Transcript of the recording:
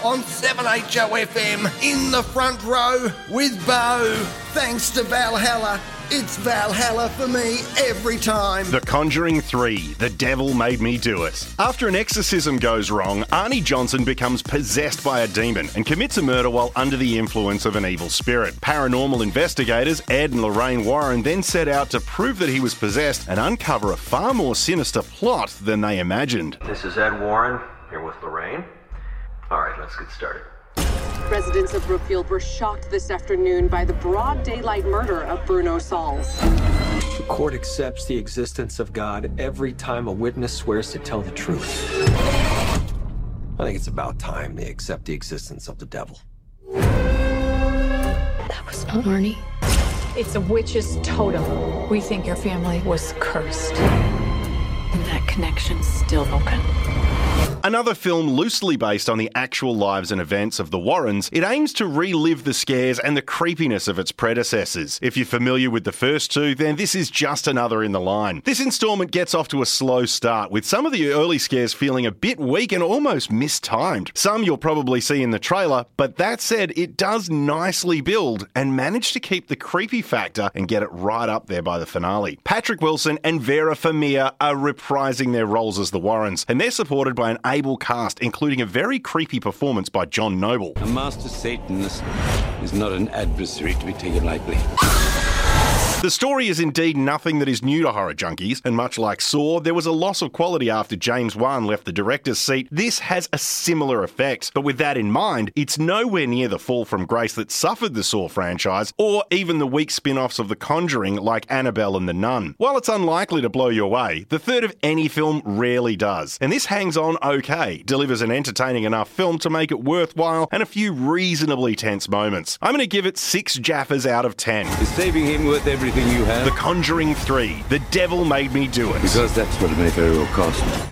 on 7HOFM in the front row with Bo. Thanks to Valhalla. It's Valhalla for me every time. The Conjuring 3, The Devil Made Me Do It. After an exorcism goes wrong, Arnie Johnson becomes possessed by a demon and commits a murder while under the influence of an evil spirit. Paranormal investigators Ed and Lorraine Warren then set out to prove that he was possessed and uncover a far more sinister plot than they imagined. This is Ed Warren, here with Lorraine. All right, let's get started. Residents of Brookfield were shocked this afternoon by the broad daylight murder of Bruno Sauls. The court accepts the existence of God every time a witness swears to tell the truth. I think it's about time they accept the existence of the devil. That was not Arnie. It's a witch's totem. We think your family was cursed. And that connection's still open. Another film loosely based on the actual lives and events of the Warrens, it aims to relive the scares and the creepiness of its predecessors. If you're familiar with the first two, then this is just another in the line. This instalment gets off to a slow start, with some of the early scares feeling a bit weak and almost mistimed. Some you'll probably see in the trailer, but that said, it does nicely build and manage to keep the creepy factor and get it right up there by the finale. Patrick Wilson and Vera Farmiga are reprising their roles as the Warrens, and they're supported by an able cast, including a very creepy performance by John Noble. A master Satanist is not an adversary to be taken lightly. The story is indeed nothing that is new to horror junkies, and much like Saw, there was a loss of quality after James Wan left the director's seat. This has a similar effect, but with that in mind, it's nowhere near the fall from grace that suffered the Saw franchise, or even the weak spin-offs of The Conjuring like Annabelle and The Nun. While it's unlikely to blow you away, the third of any film rarely does, and this hangs on okay, delivers an entertaining enough film to make it worthwhile, and a few reasonably tense moments. I'm going to give it 6 Jaffas out of 10. Is saving him worth everything you have? The Conjuring 3, The Devil Made Me Do It. Because that's what it may very well cost.